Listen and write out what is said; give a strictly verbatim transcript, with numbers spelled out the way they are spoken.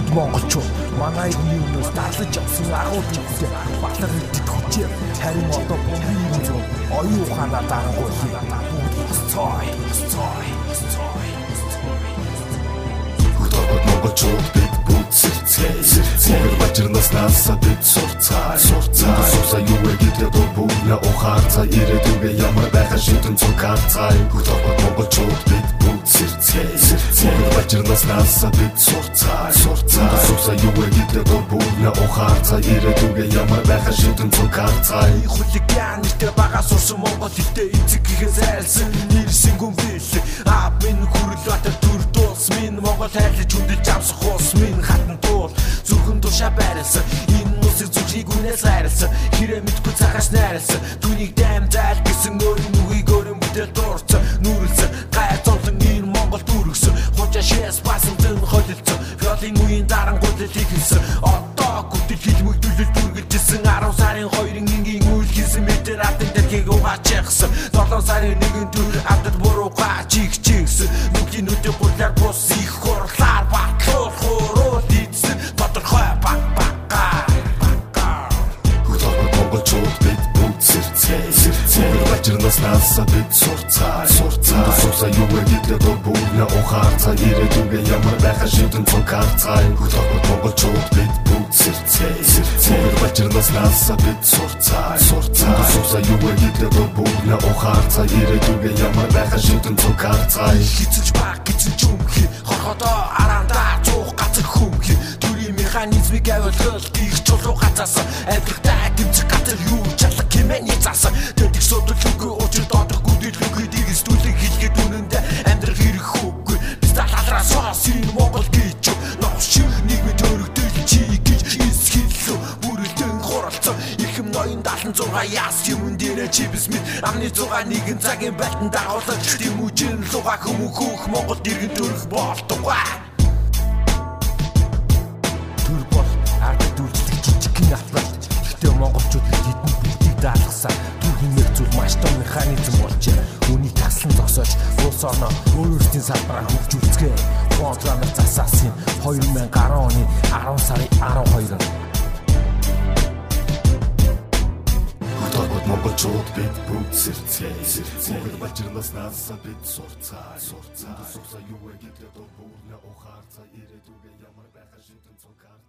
монголчууд манай иргэний өмнөөс дарлаж явсан агуулж явсан батлаг дэд хүчээр харин одоо бүгд зөв оюун ухаанаа дарангуй цой цой цой Хутагт монголчууд бид бүгд сэрцээ сэрцээ бачирнаас наасаа бид сурцаа сурцаа сусаа юу гэдэг дөө бүгнэ ухаарцаа ирээдүгэ ямар байхаа шийдэн цугаарцаа Хутагт монголчууд бид бүгд сэрцээ сэрцээ бачирнаас наасаа бид сурцаа сурцаа сусаа юу гэдэг дөө бүгнэ ухаарцаа ирээдүгэ ямар байхаа шийдэн цугаарцаа хулиган нэртэй бага сурсан монгол хэлтэй эцэг гэхээс айлсан нэрсэн гүн бил аа минь хүрэл батар төр дуулс минь монгол хайрлаж хүндэлж амсах уус минь хатан туул зүрхэн тушаа байрлсан энэ нусыг зүрхийг үнээс айрлсан хэрэг мэдгүй цагаас найрлсан түүнийг дэм зайл гэсэн өөрийн үгийг өөрийн бүтээл дуурсан нүрэлсэн гай зовлон энэ монгол дүргсэн хожаа шээс басан тэн холилцсан фиолын үеийн дарангуйлал ихэлсэн одоо гүтэл хилмэгдүүлэл дүргэлжсэн арав сарын хоёрын ингийн үйл хийсэн мэтэр ардын дэлхийг угаач яхсан долоон сарын нэгэн төр авдад буруу гаач их чигсэн нүглийн нүдэ гурлаар бус их хурлаар батлуул хуруу дийдсэн тодорхой баг багаа Хутагт монголчууд бид бүгд сэрцээ сэрцээ бачирнаас наасаа бид сурцаа сурцаа сусаа юу гэдэг дөө бүгнэ ухаарцаа ирээдүгэ ямар байхаа шийдэн цугаарцаа Хутагт монголчууд бид бүгд сэрцээ сэрцээ бачирнаас наасаа бид сурцаа сурцаа сусаа юу гэдэг дөө бүгнэ ухаарцаа ирээдүгэ ямар байхаа шийдэн цугаарцаа хизэж баг гизэн чүмхи хорходоо араандаа цуух гацэг хүмхи төрийн механизмыг авилгал их чулуу гацаасан авилгатай гимцэг гацар юу чалга хэмээний заасан дэдик содол үгүй учир доодох гүдэл үгүй дигс түлэг хэлгээд үнэндээ амьдрах хэрэг хөөгүй бид талаараа соос энэ монгол гэж новшиг нийгмийн төрөгдөл чи гэж исхиллүү бүрэлдэн хуралцсан ихэм ноён даалан зурга яас юмн дээрэ чи бисмит амны зугаа нэгэн цагийн байтан дагуулж тэмүүжин луга хүмүүх хөөх монгол дэргэн төрөх болтугай төр бол ард дүржлэг жижигхэн атлал гэхдээ монголчууд хэдэн бүгдийг даалгасан түүхэн нэг зүйл маш том механизм болжээ үүний таслан зогсоож улс орноо өөрсдийн салбараар хөгжүүлцгээ контрамер засаасын хоёр мянган он оны арав сарын арав хоёроор Хутагт монголчууд бид бүгд сэрцээ сэрцээ бачирнаас наасаа бид сурцаа сурцаа сусаа юу гэдэг дөө бүгнэ ухаарцаа ирээдүгэ ямар байхаа шийдэн цугаарцаа